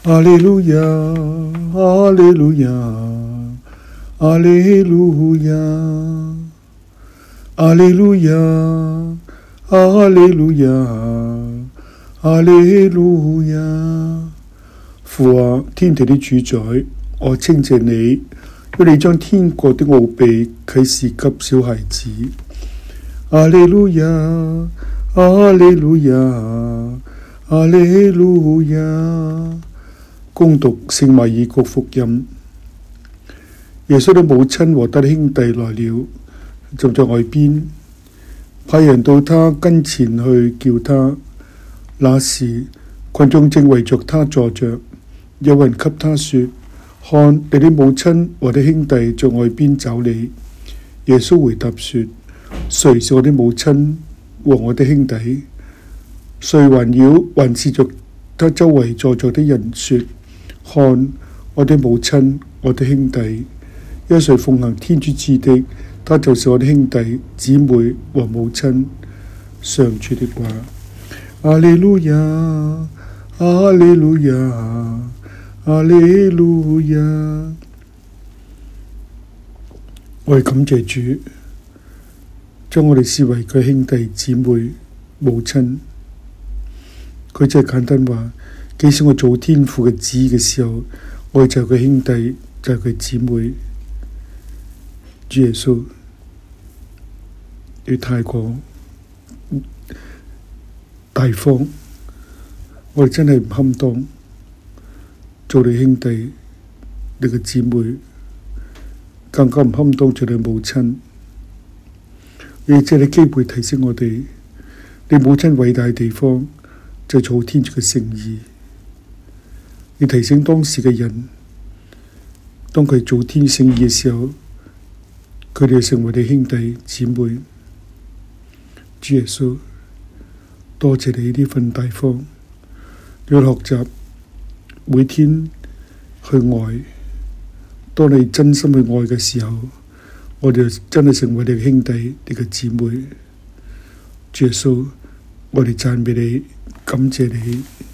阿利路亞，阿利路亞，阿利路亞，阿利路亞，阿利路亞，阿利路亞。父啊，天地的主宰，我稱謝你，因為你將天國的奧秘啟示給小孩子。阿利路亞，阿利路亞，阿利路亞。恭讀聖馬爾谷福音。耶穌的母親和他的兄弟來了，站在外邊，派人到他跟前去叫他。那時群眾正圍着他坐着，有人給他說：看，你的母親和你兄弟在外邊找你。耶穌回答說：誰是我的母親和我的兄弟？誰環視着他周圍坐着的人說：看，我的母親，我的兄弟。因誰奉行天主旨的，他就是我的兄弟、姊妹和母親。上主的話。阿利路亞，阿利路亞，阿利路亞。我哋感謝主，將我哋視為佢兄弟、姊妹、母親。佢只係簡單話，即使我做天父嘅旨意嘅時候，我哋就係佢兄弟，就係佢姊妹。主耶穌，你太過大方，我哋真係唔堪當做你兄弟，你嘅姊妹，更加唔堪當做你母親。你借你機會提醒我哋，你母親偉大嘅地方就係做天主嘅聖意。你提醒當時嘅人，當佢做天聖意嘅時候，佢哋成為你兄弟姊妹。主耶穌，多謝你呢份大方，你要學習每天去愛。當你真心去愛嘅時候，我哋真係成為你嘅兄弟，你嘅姊妹。主耶穌，我哋讚美你，感謝你。